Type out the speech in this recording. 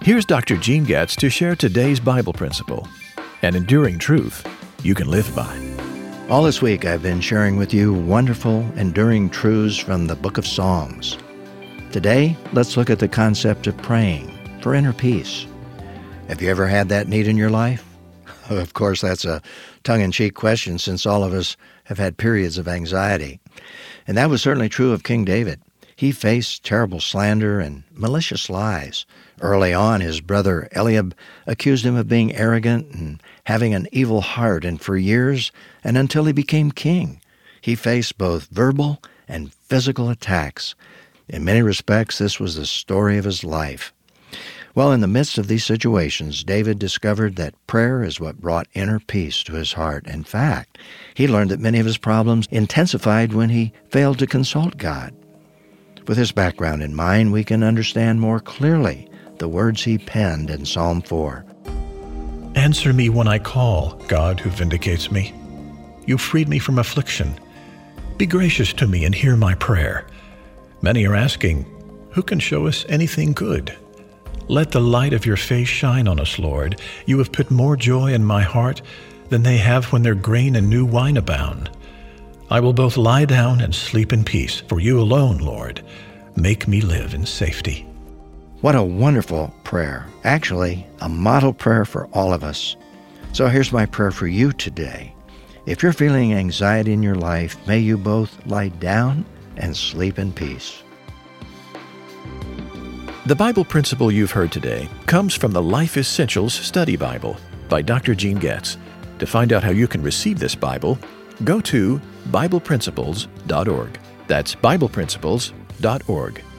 Here's Dr. Gene Getz to share today's Bible principle, an enduring truth you can live by. All this week I've been sharing with you wonderful, enduring truths from the book of Psalms. Today, let's look at the concept of praying for inner peace. Have you ever had that need in your life? Of course, that's a tongue-in-cheek question since all of us have had periods of anxiety. And that was certainly true of King David. He faced terrible slander and malicious lies. Early on, his brother Eliab accused him of being arrogant and having an evil heart, and for years, and until he became king, he faced both verbal and physical attacks. In many respects, this was the story of his life. Well, in the midst of these situations, David discovered that prayer is what brought inner peace to his heart. In fact, he learned that many of his problems intensified when he failed to consult God. With his background in mind, we can understand more clearly the words he penned in Psalm 4. Answer me when I call, God who vindicates me. You freed me from affliction. Be gracious to me and hear my prayer. Many are asking, who can show us anything good? Let the light of your face shine on us, Lord. You have put more joy in my heart than they have when their grain and new wine abound. I will both lie down and sleep in peace, for you alone, Lord, make me live in safety. What a wonderful prayer. Actually, a model prayer for all of us. So here's my prayer for you today. If you're feeling anxiety in your life, may you both lie down and sleep in peace. The Bible principle you've heard today comes from the Life Essentials Study Bible by Dr. Gene Getz. To find out how you can receive this Bible, go to BiblePrinciples.org. That's BiblePrinciples.org.